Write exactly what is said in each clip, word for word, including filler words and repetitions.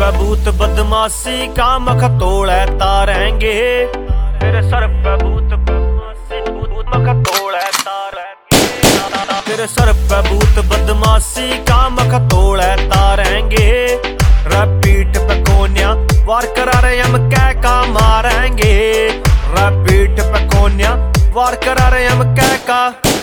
पे भूत बदमाशी का मख तोड़े तारेंगे। तेरे सर पे भूत बदमाशी भूत मख तोड़े तारेंगे। तेरे सर पे भूत बदमाशी का मख तोड़े तारेंगे। पीठ पे कोन्या वार करा रहे हम क्या का मारेंगे। पीठ पे कोन्या वार करा रहे हम क्या का।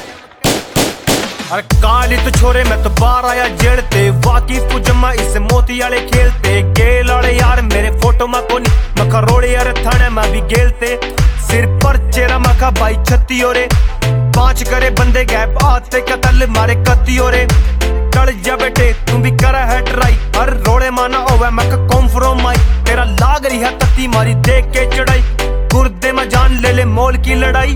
अरे काली तो छोरे मैं तो बाहर आया जेड़ते वाकी पुजमा इस मोती आले खेलते गेल आले यार मेरे फोटो मा कोनी मखा रोड़े यार थाने में भी गेलते सिर पर चेहरा मखा भाई छत्ती ओरे पांच करे बंदे गैप आते कतल मारे कत्ती ओरे टल जा बेटे तुम भी करा है ट्राई हर रोड़े माना ओवे मखा कॉम्प्रोमाइज तेरा लाग रही है तत्ती मारी देख के चढ़ाई गुर्दे में जान ले ले मोल की लड़ाई।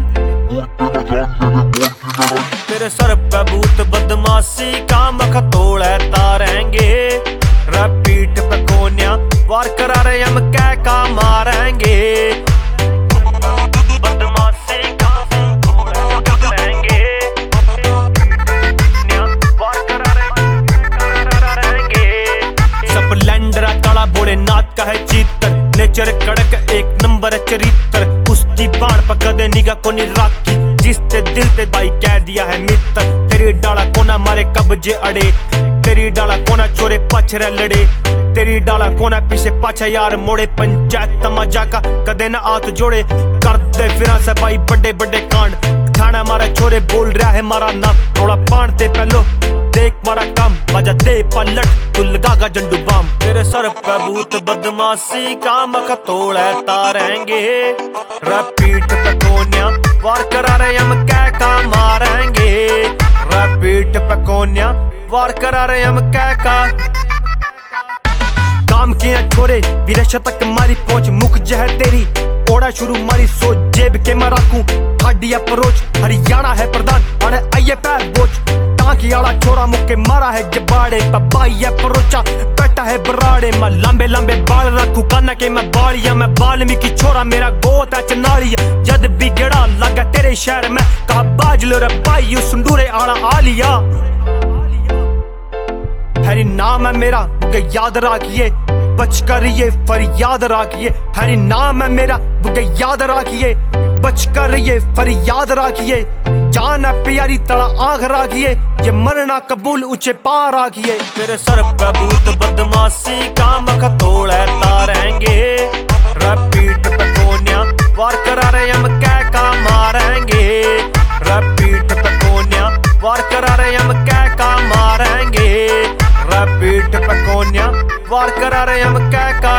तेरे सर पे भूत बदमाशी का मख तोड़े तारेंगे। पीठ पे कोन्या वार करा रहे हम क्या का मारेंगे। बदमाशी का तोड़ेंगे वार करा रहेंगे। स्प्लेंडर काला बोले नाथ का है चित्र नेचर कड़क एक नंबर चरित्र उसकी बाण पकड़े निगाह को नहीं राखी जिससे दिल पे भाई कह दिया है मित्र। तेरी डाला कोना मारे कब्जे अड़े तेरी डाला कोना छोरे पछरे लड़े तेरी डाला कोना पीछे पाछा यार मोड़े पंचायत तमाजा का कदे ना हाथ जोड़े कर दे फिर से भाई बड़े बड़े कांड खाना मारा छोरे बोल रहा है मारा नाम थोड़ा पान दे पहलो देख मारा काम बजा दे पलट तू लगागा झंडू बाम। तेरे सर पे भूत बदमाशी का मख तोड़े तारेंगे। पीठ पे कोन्या वार करा रहे हम क्या का मारेंगे। पीठ पे कोन्या वार करा रहे हम क्या का। काम किया छोरे विरश तक मारी पहुंच मुख जह तेरी ओड़ा शुरू मारी सोच जेब के मैं रखूं हाडी अप्रोच हरियाणा है प्रधान अरे आइए पैर बोझ टांकी आला छोरा मुक्के मारा है जबाड़े पबाई है परोचा बैठा है बराड़े मैं लंबे लंबे बाल रखूं काना के मैं बालिया मैं बाल्मीकि छोरा मेरा गोत है चनालिया जद भी गेड़ा लगा तेरे शहर में कहा बाज लो रे भाई संडूरे आला आलिया। हरी नाम है मेरा बुके याद रखिए बच कर ये फरियाद रखिए। हरी नाम है मेरा बुके याद रखिए बच कर ये फरियाद रखिए। जान है प्यारी तड़ा आंख रखिए ये मरना कबूल ऊंचे पा रखिए। तेरे सर पे भूत बदमाशी का मख तोड़े तारेंगे। पीठ पे कोन्या वार करा रहे हम क्या का मारेंगे। पीठ पे कोन्या वार करा रहे हम क्या का मारेंगे। पीठ पे कोन्या वार करा रहे हम क्या का।